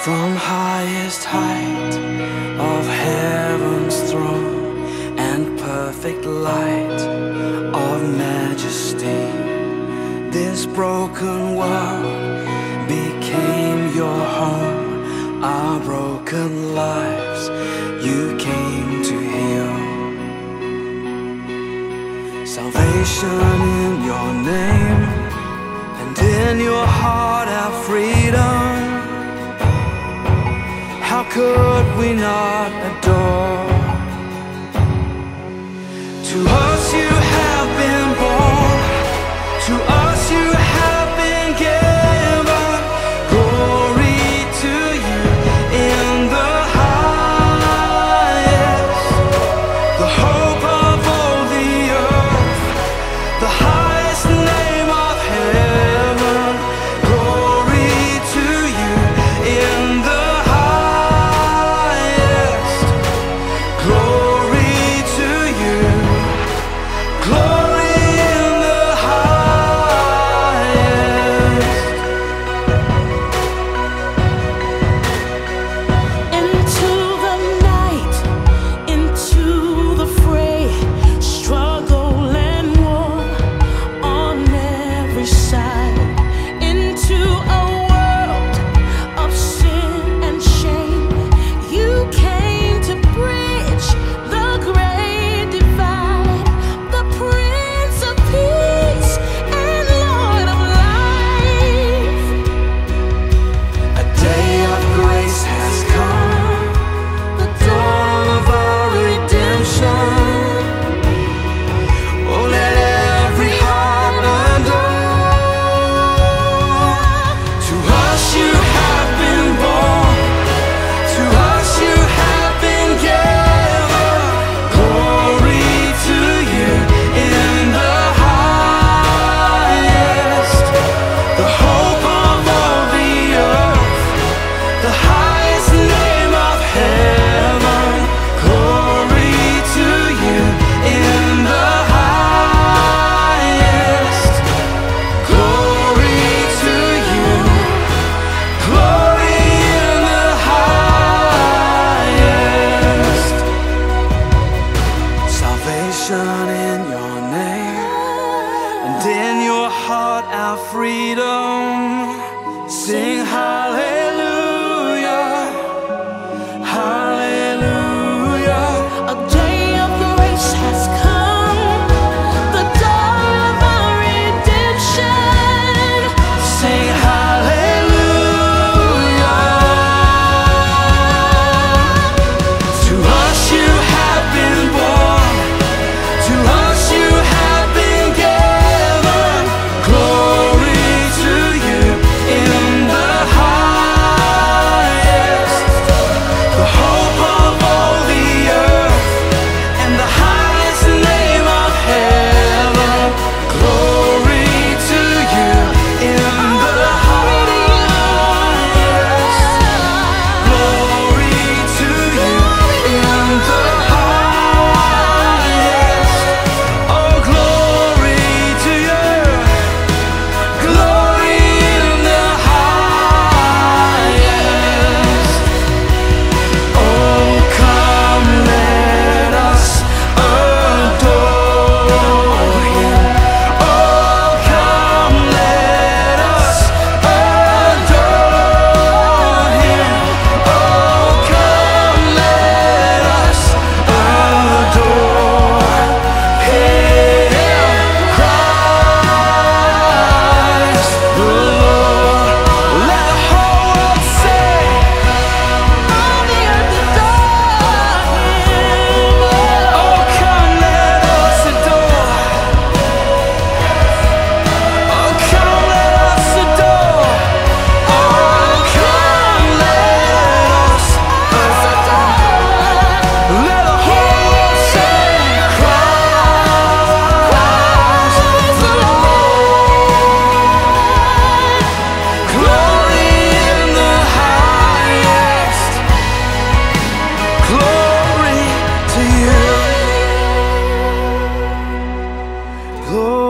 From highest height of heaven's throne and perfect light of majesty, this broken world became your home. Our broken lives you came to heal. Salvation in your name, and in your heart our freedom. How could we not adore? To us you have been born, to us you have been given. Glory to you in the highest, the hope of all the earth, the highest name of heaven. Glory to you in the in your name, and in your heart our freedom. Sing hallelujah, hallelujah. A day of grace has come, the dawn of our redemption. Sing hallelujah. To us you have been born, to us you have been given. Glory to you in the highest, the hope of all the earth, and the highest name of heaven. Glory to you in the highest. Glory to you in the highest. Oh, glory to you. Glory in the highest. Oh, come let us adore Him. Oh, come let us adore Him. Oh, come let us adore Him. Christ the Lord. Let the whole world say, All the earth adore Him. oh, come let us adore. Oh, come let us adore. Oh, come let us adore. Let the whole world say, Christ the Lord. Glory in the highest. Glory to you. Glory